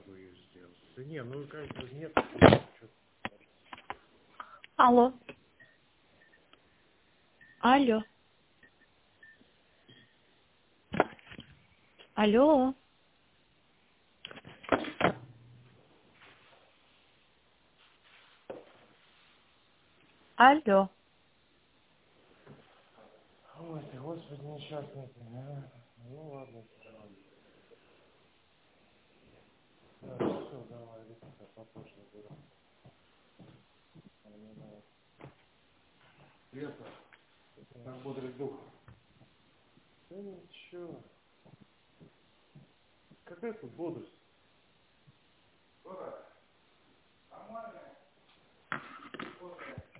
могу ее сделать. Да не, ну как бы нет. Алло. Алло. Алло. Алло. Ой, ты, господи, несчастный ты, а? Ну ладно, давай. Все, давай, Виктор, попозже наберу. Лето, как бодрый дух. Да ничего. Какая тут бодрость? Нормально.